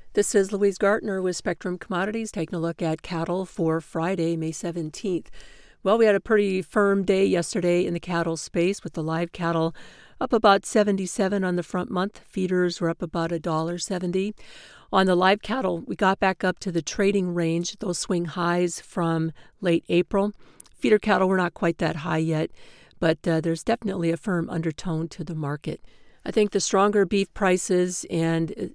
This is Louise Gartner with Spectrum Commodities, taking a look at cattle for Friday, May 17th. Well, we had a pretty firm day yesterday in the cattle space with the live cattle up about 77 on the front month. Feeders were up about $1.70. On the live cattle, we got back up to the trading range, those swing highs from late April. Feeder cattle were not quite that high yet, but there's definitely a firm undertone to the market. I think the stronger beef prices and,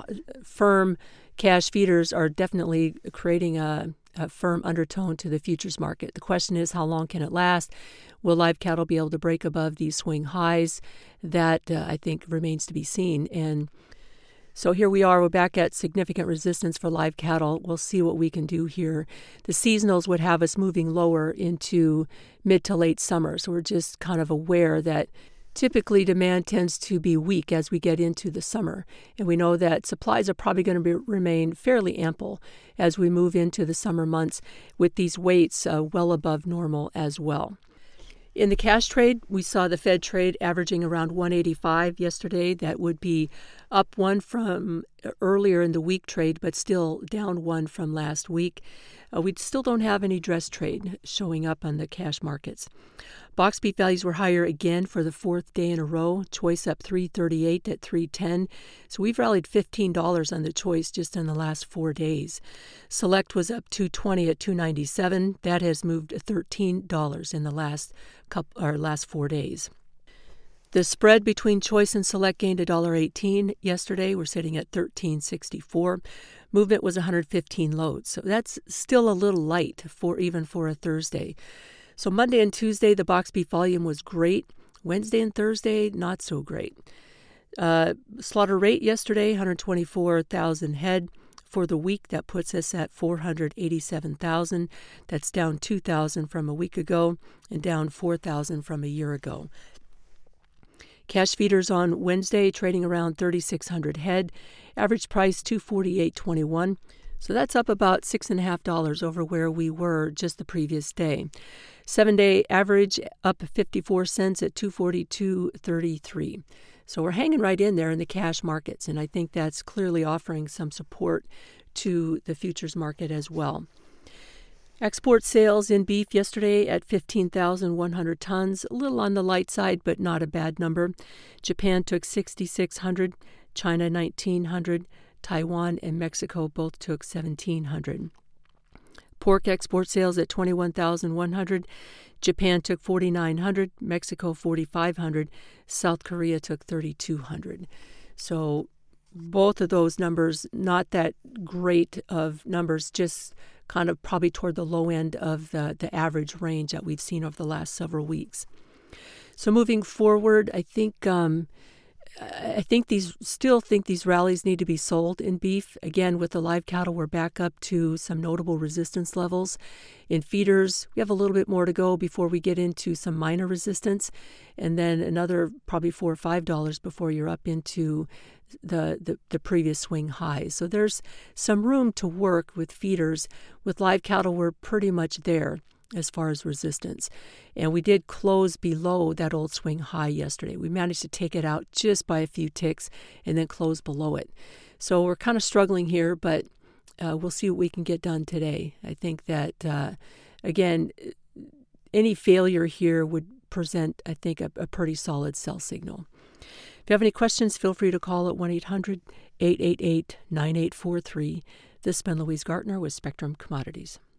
firm cash feeders are definitely creating a firm undertone to the futures market. The question is, how long can it last? Will live cattle be able to break above these swing highs? That, I think, remains to be seen. And so here we are. We're back at significant resistance for live cattle. We'll see what we can do here. The seasonals would have us moving lower into mid to late summer. So we're just kind of aware that typically, demand tends to be weak as we get into the summer, and we know that supplies are probably going to remain fairly ample as we move into the summer months with these weights well above normal as well. In the cash trade, we saw the Fed trade averaging around 185 yesterday. That would be up one from earlier in the week trade, but still down one from last week. We still don't have any dress trade showing up on the cash markets. Box beef values were higher again for the fourth day in a row. Choice up $3.38 at $3.10. So we've rallied $15 on the choice just in the last 4 days. Select was up $2.20 at $2.97. That has moved $13 in the last 4 days. The spread between choice and select gained $1.18 yesterday. We're sitting at $13.64. Movement was 115 loads, so that's still a little light even for a Thursday. So Monday and Tuesday, the box beef volume was great. Wednesday and Thursday, not so great. Slaughter rate yesterday, 124,000 head. For the week, that puts us at 487,000. That's down 2,000 from a week ago and down 4,000 from a year ago. Cash feeders on Wednesday trading around 3,600 head. Average price $248.21. So that's up about $6.50 over where we were just the previous day. 7-day average up 54 cents at $242.33. So we're hanging right in there in the cash markets, and I think that's clearly offering some support to the futures market as well. Export sales in beef yesterday at 15,100 tons, a little on the light side, but not a bad number. Japan took 6,600, China 1,900, Taiwan and Mexico both took 1,700. Pork export sales at 21,100, Japan took 4,900, Mexico 4,500, South Korea took 3,200. So both of those numbers, not that great of numbers, just kind of probably toward the low end of the average range that we've seen over the last several weeks. So moving forward, I think these rallies need to be sold in beef. Again, with the live cattle, we're back up to some notable resistance levels. In feeders, we have a little bit more to go before we get into some minor resistance, and then another probably $4 or $5 before you're up into the previous swing highs. So there's some room to work with feeders. With live cattle, we're pretty much there as far as resistance. And we did close below that old swing high yesterday. We managed to take it out just by a few ticks and then close below it. So we're kind of struggling here, but we'll see what we can get done today. I think that, again, any failure here would present, I think, a pretty solid sell signal. If you have any questions, feel free to call at 1-800-888-9843. This has been Louise Gartner with Spectrum Commodities.